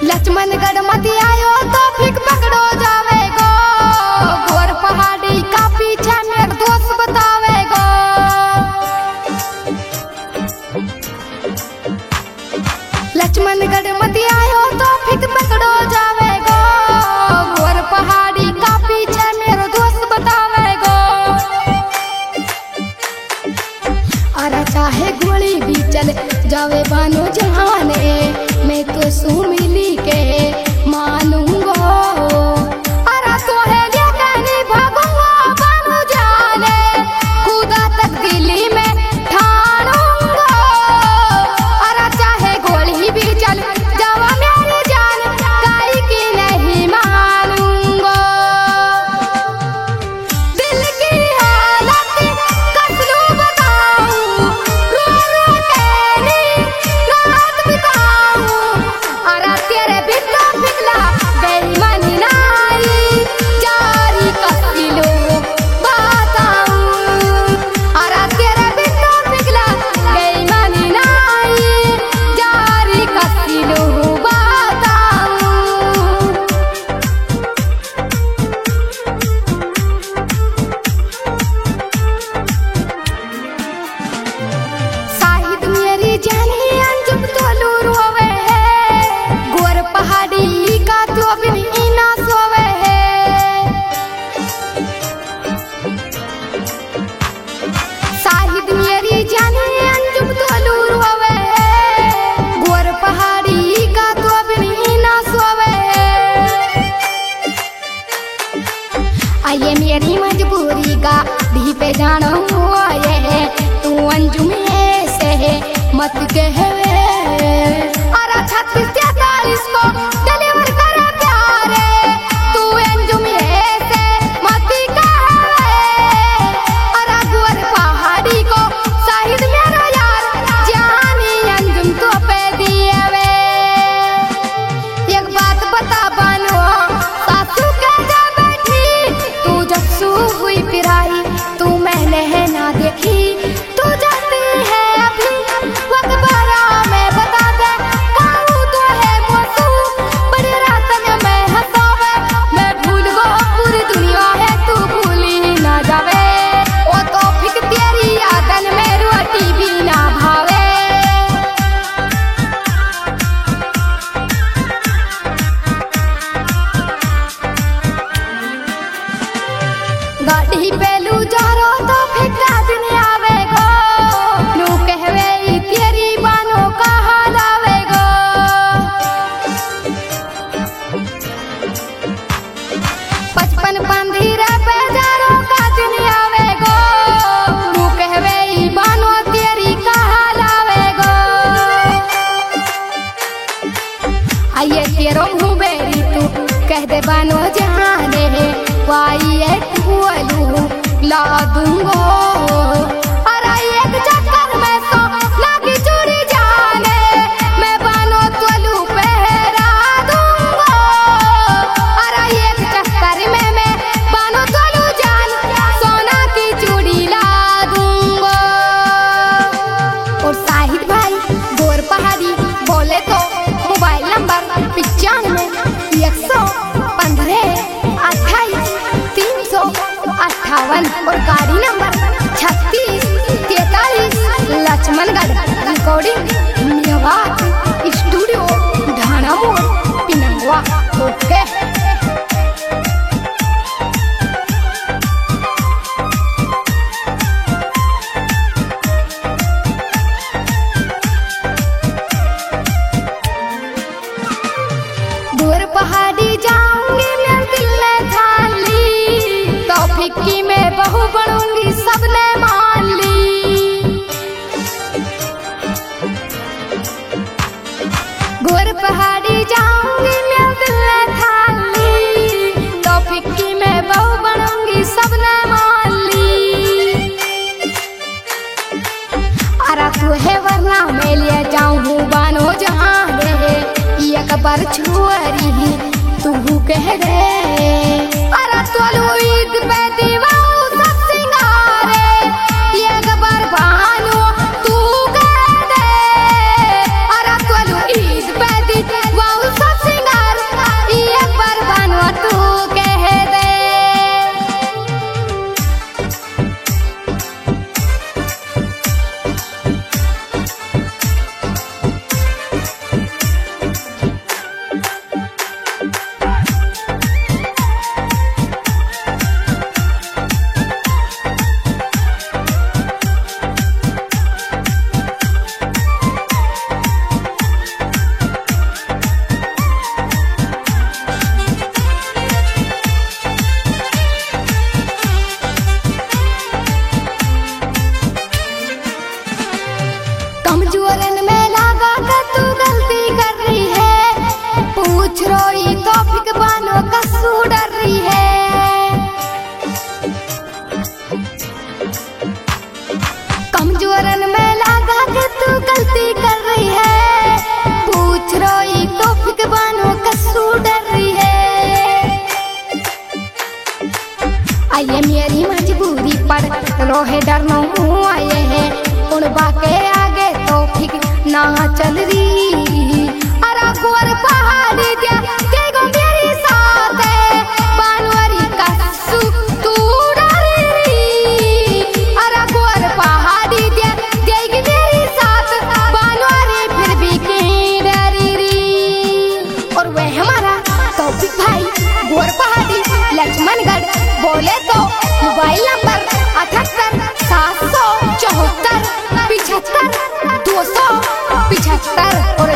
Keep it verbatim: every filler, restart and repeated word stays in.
लक्ष्मणगढ़ मत आयो तो फिक पकड़ो जावेगो, गोर पहाड़ी का पीछे मेरे दोस्त बतावेगो। लक्ष्मणगढ़ मत आयो तो फिक पकड़ो जावेगो, गोर पहाड़ी का पीछे मेरे दोस्त बतावेगो। अरे चाहे गोली भी चल जावे बानो जहाने, मैं तो सुमिली के मानूंगो। अरे तोहे लेके नहीं भागूंगा बानो जाने, खुदा तक दिल्ली में ठानूंगा। अरे चाहे गोली भी चल जावा मेरी जान, काई की नहीं मानूंगा। दिल की हालत कसलू बताऊं, रो रो के नी रात बिताऊं। अरे तेरे बिना पिघला बेईमानी नाई, जारी कसलू बताऊं। अरे तेरे बिना पिघला बेईमानी नाई, जारी कसलू बताऊं। शाहिद मेरी जानी अंजुम तोलू रोवे है, गोर पहाड़ी का तो बिन इना सोवे है। शाहिद मेरी जानी अंजुम तोलू रोवे है, गोर पहाड़ी का तो बिन इना सोवे है। आये मेरी मजबूरी का धी पे जाना हुआ ये, तू अंजुम ऐसे मत कहवे। अरे छत्तीस तैतालीस को डिलीवर करे प्यारे, तू अंजुम ऐसे मत कहवे। अरे गोर पहाड़ी को शाहिद मेरा यार, जानी अंजुम तो पे दिए वे। एक बात बता बानो, सासू कह जा बैठी, तू जब सू हुई पिराई तू मैंने ना देखी। तू जाती है अभी वक्त बारा में बता दे, काऊ तो है मोसू बड़ी रातन में हंसावे। मैं भूल गो पूरी दुनिया है, तू भूली ना जावे। ओ तो फिक तेरी यादन में रोटी भी ना भावे। गाड़ी पेलू जारो तो फिक्रा दिन आवेगो, नू कहवे ई तेरी बानो का हाल आवेगो। पचपन पंधी रे बेजारो का दिन आवेगो, नू कहवे ई बानो तेरी का हाल आवेगो। आइए तेरो मुँह बेरी तू कह दे बानो जाने, वाई एक बोलू ला दूंगो। अरे एक चक्कर में तो लागी चूड़ी जाने, मैं बानो तोलू पहरा दूंगो। अरे एक चक्कर में मैं बानो तोलू जान, सोना की चूड़ी ला दूंगो। और शाहिद भाई गोर पहाड़ी बोले तो मोबाइल नंबर पिचानवे एक सौ पंद्रह अट्ठाईस तीन सौ अट्ठावन और गाड़ी नंबर छत्तीस तैतालीस, लक्ष्मणगढ़। रिकॉर्डिंग मेवात स्टूडियो ढाना मोड़ पिनंगवा। ओके गोर पहाड़ी जाऊंगी मैं दिल ने ठान ली, तो फिक्की में बहू बनूंगी सबने मान ली। गोर पहाड़ी जाऊंगी मैं दिल ने ठान ली, तो फिक्की में बहू बनूंगी सबने मान ली। अरे तू है वरना मैं ले जाऊं बानो जहां रे, एक बार छुअरी तू कह दे। अरे तोलू ईद पे दीवाऊ सब सिंगारे, एक बार बानो तू कह दे। अरे तोलू ईद पे दीवाऊ सब सिंगारे, रोहे डरनो हुआ ये है उड़बा के आगे तो ठीक ना चल रही अरा कुंवर पहाड़ी दिया के गो मेरी साथ है बानवरी का सु तू डरी अरा कुंवर पहाड़ी दिया देगी मेरी साथ बानवरी फिर भी कहीं डरी री और वह हमारा तौफीक भाई कुंवर पहाड़ी लक्ष्मणगढ़ बोले तो मोबाइल नंबर अठहत्तर सात सौ चौहत्तर पिछहत्तर दो सौ पिछहत्तर और